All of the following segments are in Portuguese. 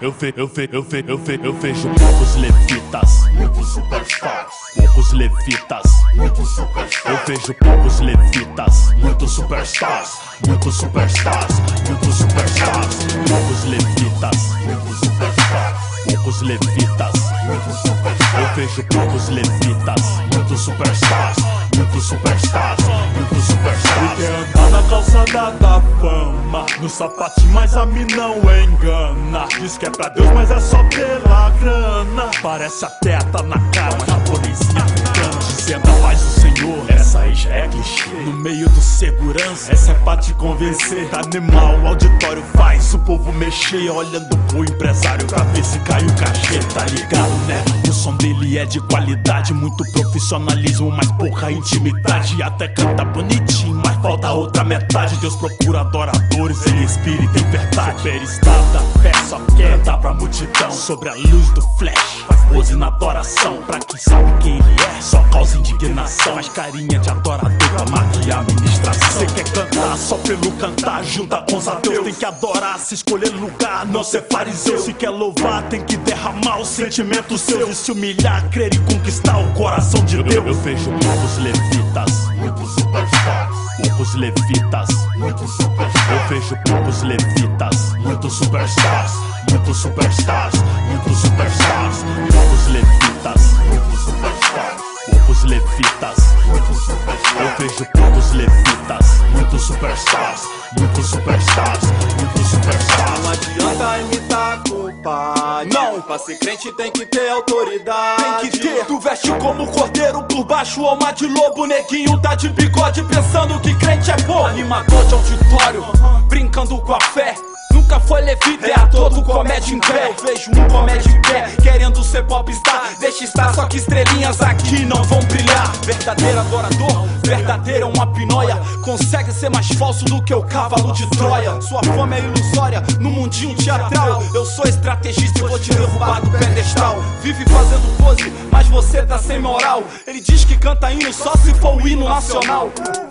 vejo poucos levitas, muitos superstars, poucos levitas. muitos superstars. Eu vejo poucos levitas, Muitos superstars, muitos superstars, muitos superstars. Poucos levitas, muitos superstars, poucos levitas. muitos superstars. Eu vejo poucos levitas, Muitos superstars, muitos superstars, muitos superstars. Quer andar na calçada da fama, no sapatinho, mas a mim não engana. Diz que é pra Deus, mas é só pela grana. Parece até tá na cara, uma japonesinha africana dizendo a paz do Senhor. Essa aí já é clichê. No meio do segurança, essa é pra te convencer. Animal, o auditório faz o povo mexer, olhando pro empresário pra ver se cai o cachê. Tá ligado, né? O som dele é de qualidade, muito profissionalismo, mas pouca intimidade. Até canta bonitinho, mas falta a outra metade. Deus procura adoradores em espírito e verdade. Superstar da fé só quer dar pra multidão. Sobre a luz do flash, faz pose na adoração. Pra quem sabe quem ele é, só causa indignação. Mas carinha de adorador pra maquiar a ministração. Cê quer cantar só pelo cantar, junta com os ateus. Tem que adorar, se escolher lugar, não ser fariseu. Se quer louvar, tem que derramar o sentimento seu. E se humilhar, crer e conquistar o coração de Deus. Eu vejo poucos levitas, muitos superstars, poucos levitas. muitos superstars. Eu vejo poucos levitas, Muitos superstars, muitos superstars, muitos superstars. Poucos levitas, muitos superstars, poucos levitas. muitos Eu superstars. vejo poucos levitas, Muitos superstars, muitos superstars, muitos superstars. Não adianta imitar culpa. Não, pra ser crente tem que ter autoridade. Tem que ter, tu veste como cordeiro por baixo, alma de lobo. Neguinho tá de bigode pensando que crente é bom. Animador de auditório, brincando com a fé. Nunca foi levita, é ator do comédia em pé. Eu vejo um comédia em pé, querendo ser popstar. Deixa estar, só que estrelinhas aqui não vão brilhar. Verdadeiro adorador, verdadeiro é uma pinóia. Consegue ser mais falso do que o cavalo de Troia. Sua fama é ilusória, no mundinho teatral. Eu sou estrategista e vou te derrubar do pedestal. Vive fazendo pose, mas você tá sem moral. Ele diz que canta hino só se for o hino nacional.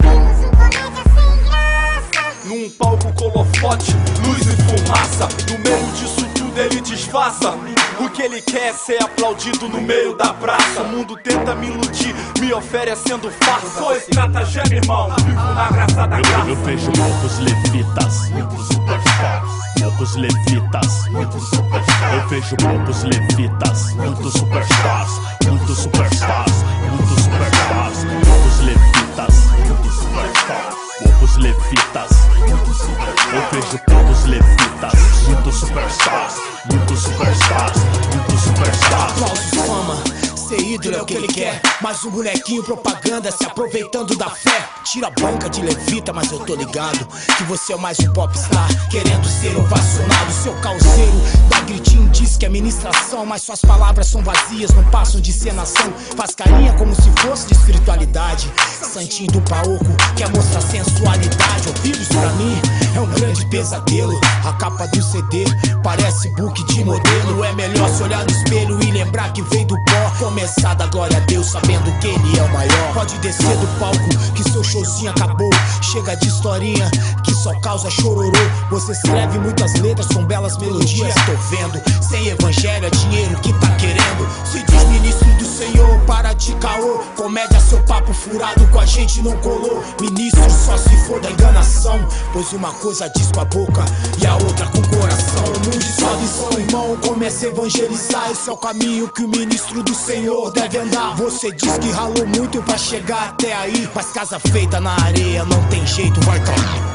Num palco com holofote, luz e fumaça. No meio disso tudo ele disfarça. O que ele quer é ser aplaudido no meio da praça. O mundo tenta me iludir, me oferecendo farsa. Sou estratagema, irmão, vivo na graça da graça. Eu vejo poucos levitas, Muitos superstars, poucos levitas. muitos superstars. Eu vejo poucos levitas, muitos superstars, muitos superstars, muitos superstars. Poucos levitas, Muitos superstars, poucos levitas. muitos superstars. Eu vejo poucos levitas, muitos superstars, muitos superstars, muitos superstars. Aplausos, fama, ser ídolo é o que ele quer. Mas um bonequinho propaganda se aproveitando da fé. Tira a banca de levita, mas eu tô ligado que você é mais um popstar, querendo ser ovacionado. Seu calceiro dá gritinho, diz que é ministração, mas suas palavras são vazias, não passam de encenação. Faz carinha como se fosse de espiritualidade. Santinho do paoco quer mostrar sensualidade. Ouvir isso pra mim é um grande pesadelo. A capa do CD parece book de modelo. É melhor se olhar no espelho e lembrar que veio do pó. Começar da glória a Deus sabendo que ele é o maior. Pode descer do palco que seu showzinho acabou. Chega de historinha que só causa chororô. Você escreve muitas letras com belas melodias, tô vendo. Sem evangelho é dinheiro que tá querendo. Se diz ministro do Senhor, para de caô. Comédia, seu papo furado com a gente não colou. Ministro só se for da enganação, pois uma coisa diz com a boca e a outra com o coração. O mundo de sua lição, irmão, comece a evangelizar. Esse é o caminho que o ministro do Senhor deve andar. Você diz que ralou muito pra chegar até aí, mas casa feita na areia não tem jeito, vai cair.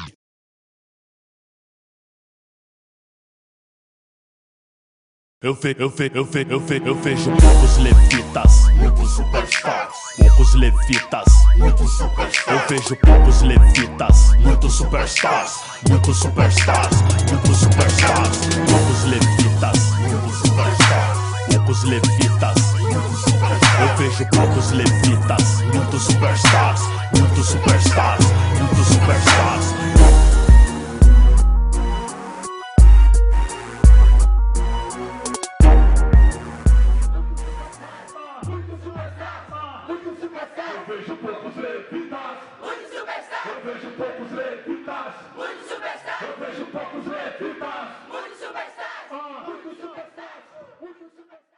Eu vejo poucos levitas, Muitos superstars, poucos levitas. muitos superstars. Eu vejo poucos levitas, Muitos superstars, muitos superstars, muitos superstars. Poucos levitas, muitos superstars, poucos levitas. muitos superstars. Eu vejo poucos levitas, muitos superstars, muitos superstars, muitos superstars. Eu vejo poucos levitas, eu vejo poucos levitas.